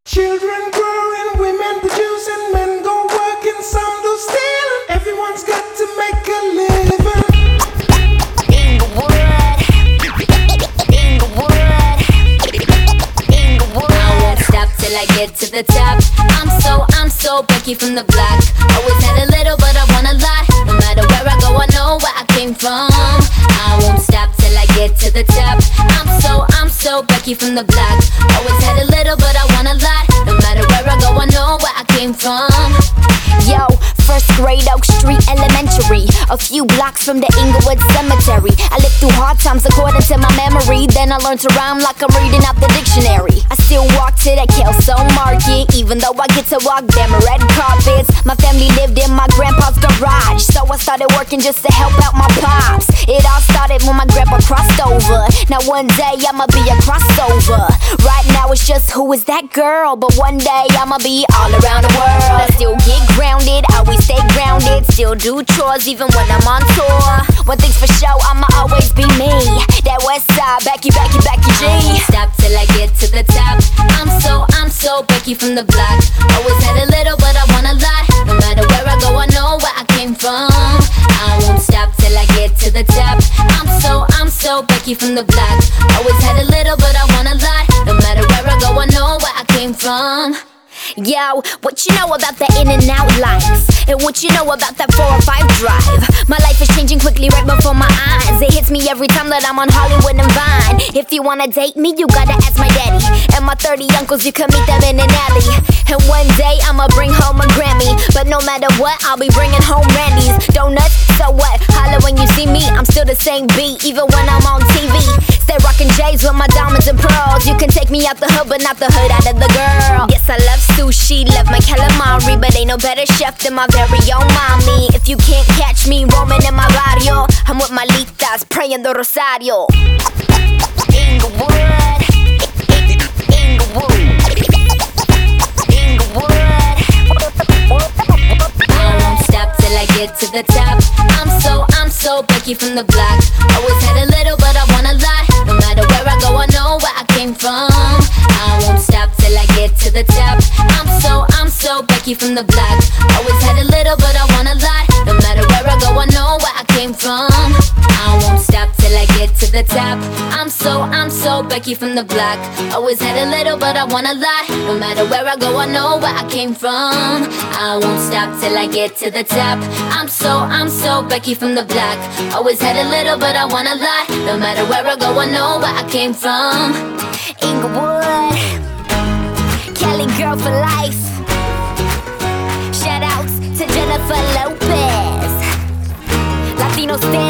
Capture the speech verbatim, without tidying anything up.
Children growing, women producing, men go working, some do stealing. Everyone's got to make a living. Inglewood, Inglewood, Inglewood. I won't stop till I get to the top. I'm so, I'm so Becky from the block. Always had a little, but I want a lot. No matter where I go, I know where I came from. I won't stop till I get to the top. I'm so, I'm so Becky from the block. Always had a little, but I want a lot. No matter where I go, I know where I came from. Yo, first grade, Oak Street Elementary, a few blocks from the Inglewood Cemetery. I lived through hard times according to my memory. Then I learned to rhyme like I'm reading out the dictionary. I still walk to the Kelso Market, even though I get to walk them red carpets. My family lived in my grandpa's garage, so I started working just to help out my pops. It all started when my grandpa crossed over. Now one day I'ma be a crossover. Right now it's just who is that girl, but one day I'ma be all around the world. I still get grounded, always stay grounded, still do chores even when I'm on tour. One thing's for sure, I'ma always be me. That west side, Becky, Becky, Becky G. I won't stop till I get to the top. I'm so, I'm so Becky from the block. Always had a little, but I want a lot. No matter where I go, I know where I came from. I won't stop till I get to the top. I'm so, I'm so Becky from the block. Always had a little, but I want a lot. No matter where I go, I know where I came from. Yo, what you know about the in and out life? And what you know about that four oh five drive? My life is changing quickly right before my eyes. It hits me every time that I'm on Hollywood and Vine. If you wanna date me, you gotta ask my daddy. And my thirty uncles, you can meet them in an alley. And one day, I'ma bring home a Grammy. But no matter what, I'll be bringing home Randy's donuts, so what? Holla when you see me, I'm still the same beat, even when I'm on T V. Stay rockin' J's with my diamonds and pearls. You can take me out the hood, but not the hood out of the girl. Yes, I love sushi, love my calamari, but ain't no better chef than my very own mommy. If you can't catch me roaming in my barrio, I'm with my litas praying the rosario. Inglewood, Inglewood, Inglewood. I won't stop till I get to the top. I'm so, I'm so Becky from the block. Always had a little, but I want a lot. No matter where I go, I know where I came from. I won't stop till I get to the top. I'm so, I'm so Becky from the block. Always had a little, but I want a lot. No matter where I go, I know where I came from. I won't stop till I get to the top. I'm so, I'm so Becky from the block. Always had a little, but I want a lot. No matter where I go, I know where I came from. I won't stop till I get to the top. I'm so, I'm so Becky from the block. Always had a little, but I want a lot. No matter where I go, I know where I came from. Inglewood, Cali girl for life. Shout outs to Jennifer Lopez, Latino stand.